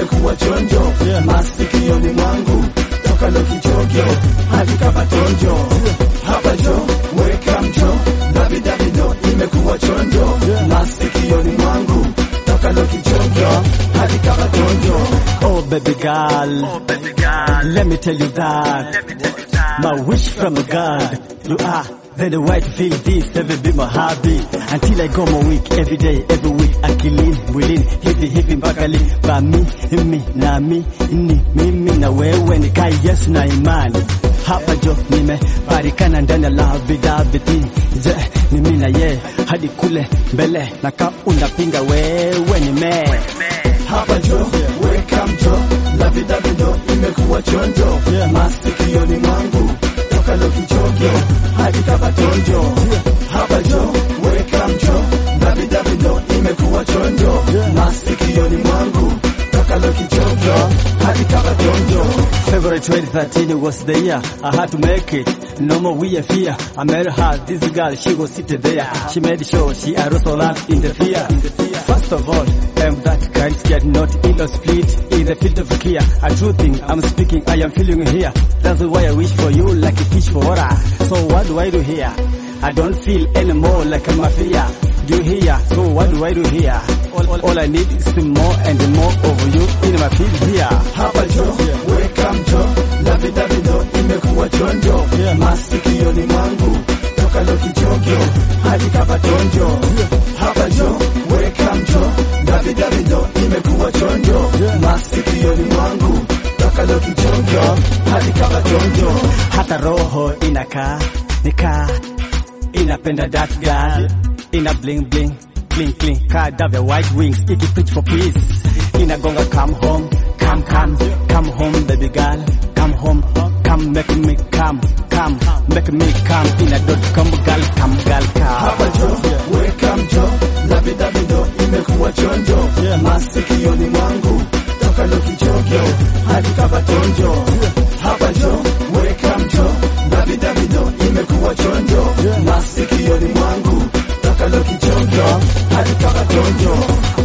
imekuwa chonjo, masikioni mwangu toka Lokichogyo hadi Kabatonjo. Hapa jo, weka mjo, Davido imekuwa chonjo, masikioni mwangu toka Lokichogyo hadi Kabatonjo. Oh baby girl, let me tell you that my wish from God, you are the white feel this every be my hobby until I go my week every day every week akilini mwilini hivi mpaka lini ba mimi na mimi na wewe ni kai Yesu na imani. Hapa jo nimebarikana ndani ya love David, je ni mimi na ye hadi kule mbele na ka unapinga wewe ni me. Hapa jo, weka mjo, Davido imekuwa chonjo, masikioni mwangu toka Lokichogyo hadi Kabatonjo. Hapa jo, weka mjo, Davido imekuwa chonjo, masikioni mwangu toka Lokichogyo hadi Kabatonjo. February 2013 was the year I had to make it. No more we are fear. I met her, this girl, she go sit there. She made sure she arose all up in the fear. First of all, I'm that kind scared, not in a split, in the field of clear. A true thing, I'm speaking, I am feeling here. That's why I wish for you like a fish for water. So what do I do here? I don't feel anymore like a mafia. Do you hear? So what do I do here? All I need is more and more of you in my field here. Hapa jo, weka mjo, Davido imekuwa chonjo, masikioni mwangu toka Lokichogyo hadi Kabatonjo. Hapa jo, weka mjo, Davido imekuwa chonjo, masikioni mwangu toka Lokichogyo hadi Kabatonjo. Hata roho inakaa inapenda that girl, ina bling bling card of the white wings, iki preach for peace. Inagonga come home baby girl, come home, come make me come make me come in a .com girl, come girl come. Hapa jo, weka mjo, Davido imekuwa chonjo, masikioni mwangu toka Lokichogyo hadi Kabatonjo. Hapa jo, weka mjo, Davido imekuwa chonjo, masikioni mwangu toka Lokichogyo hadi Kabatonjo.